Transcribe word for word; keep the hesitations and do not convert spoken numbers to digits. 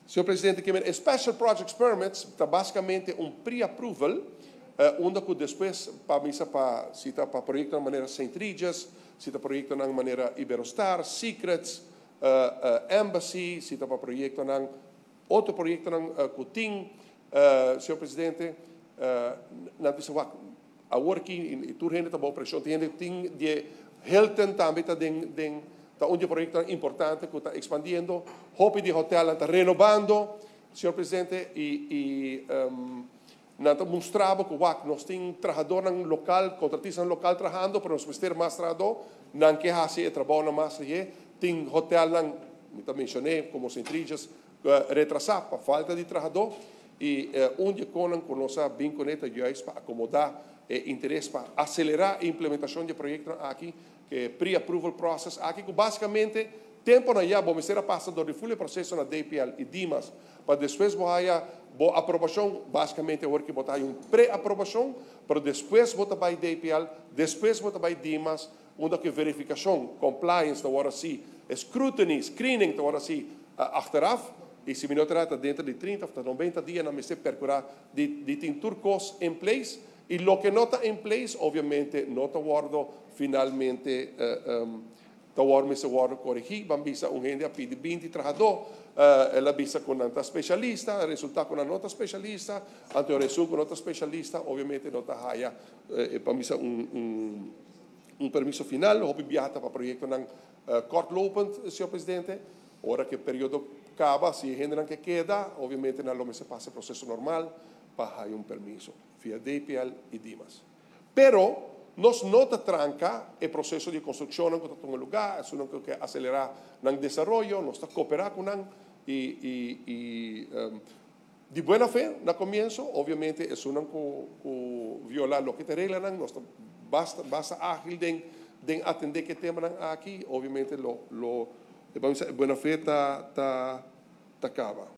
Senhor Presidente, que é Special Projects Permits está basicamente um pre-approval, uh, onde que depois, para missa, para se está para projeto de maneira Saint Regis, se está projeto de maneira Iberostar, Secrets, uh, uh, Embassy, se está para projeto de outro projeto de uh, Coutinho, uh, Senhor Presidente, uh, não precisa a working, e tu rende também pressão, tem de Hilton também está den Está um projeto importante que está expandindo. Hopi de hotel está renovando, senhor presidente, e, e um, nós mostramos que nós temos trabalhador local, contratista local trabalhando, mas nós precisamos ter mais trabalhador, não que haja trabalho mais, tem hotel, eu mencionei, como Saint Regis, uh, retrasado, por falta de trabalhador, e uh, onde conan com nossa vinculeta juiz para acomodar e interesse para acelerar a implementação de projetos aqui, que é pre-approval process, aqui que basicamente, tempo na já, vamos ser a passador de full processo na D P L e Dimas, para depois botar a aprovação, basicamente, o que botar um pré-aprovação, para depois botar para D P L, depois botar para Dimas, onde que verificação, compliance, da hora assim, scrutiny, screening, da hora assim, achteraf, e se me não trata dentro de trinta a noventa dias, não me sei percurar, de, de ter turcos em place, e lo que não está em place, obviamente, não está guardo finalmente, uh, um, está guardo, se guardo corrigir, vamos bisa um gente a pedir vinte trabalhador, uh, ela bisa com uma especialista, resulta com uma nota especialista, ante o resumo com nota especialista, obviamente não está haya, uh, vamos bisa um, um, um permisso final, houve viata para projeto não uh, kortlopend, senhor presidente, ora que o período acaba, se a gente não queda, obviamente não se passa o processo normal, para um permisso, via D P L e Dimas. Pero, nós não tranca o processo de construção que está em lugar, isso não quer acelerar o desenvolvimento, nós está cooperar com ele e, e, e um, de boa fé, no começo, obviamente, isso não que violar o que te regla, nós está basta, basta ágil de, de atender que tema aqui, obviamente, lo, lo, boa fé está acaba.